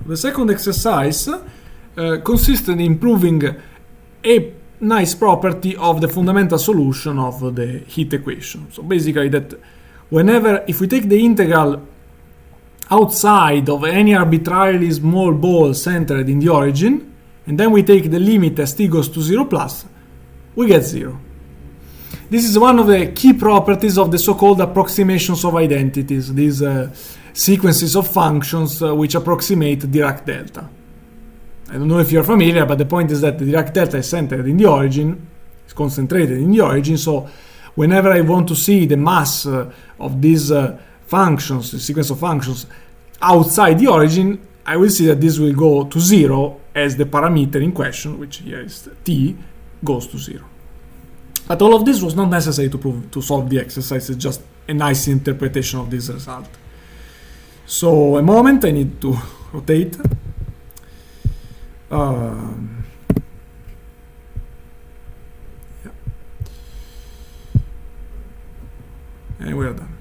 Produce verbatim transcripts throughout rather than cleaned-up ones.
The second exercise uh, consists in improving a nice property of the fundamental solution of the heat equation. So basically that whenever, if we take the integral outside of any arbitrarily small ball centered in the origin, and then we take the limit as t goes to zero plus, we get zero. This is one of the key properties of the so-called approximations of identities, these uh, sequences of functions uh, which approximate Dirac delta. I don't know if you're familiar, but the point is that the Dirac delta is centered in the origin, it's concentrated in the origin, so whenever I want to see the mass uh, of these uh, functions, the sequence of functions outside the origin, I will see that this will go to zero as the parameter in question, which here is t, goes to zero. But all of this was not necessary to prove to solve the exercise. It's just a nice interpretation of this result. So a moment, I need to rotate. Um, yeah. And we're done.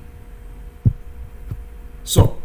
So,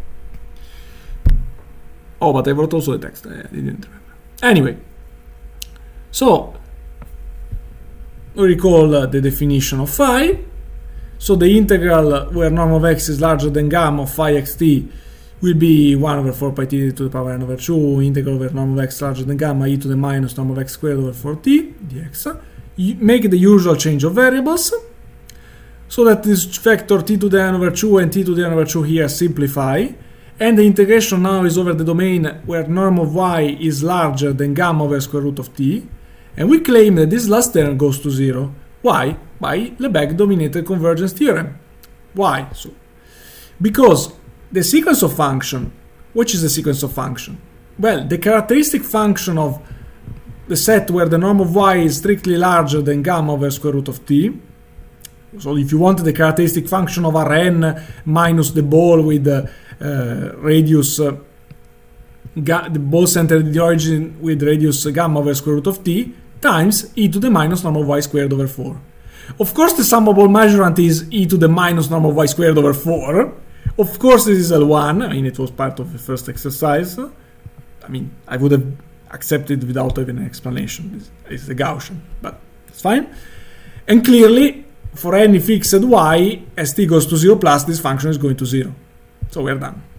oh, but I wrote also the text. I didn't remember. Anyway, so we recall uh, the definition of phi. So the integral where norm of x is larger than gamma of phi xt will be one over four pi t to the power n over two, integral where norm of x larger than gamma e to the minus norm of x squared over four t dx. You make the usual change of variables, so that this vector t to the n over two and t to the n over two here simplify, and the integration now is over the domain where norm of y is larger than gamma over square root of t, and we claim that this last term goes to zero. Why? By Lebesgue-dominated convergence theorem. Why? So, because the sequence of function, which is the sequence of function? Well, the characteristic function of the set where the norm of y is strictly larger than gamma over square root of t. So if you want the characteristic function of Rn minus the ball with the uh, radius, uh, the ball centered in the origin with radius gamma over square root of t, times e to the minus norm of y squared over four. Of course, the sum of all measurement is e to the minus norm of y squared over four. Of course, this is L one. I mean, it was part of the first exercise. I mean, I would have accepted without even an explanation. It's a Gaussian, but it's fine. And clearly, for any fixed y, as t goes to zero plus, this function is going to zero. So we're done.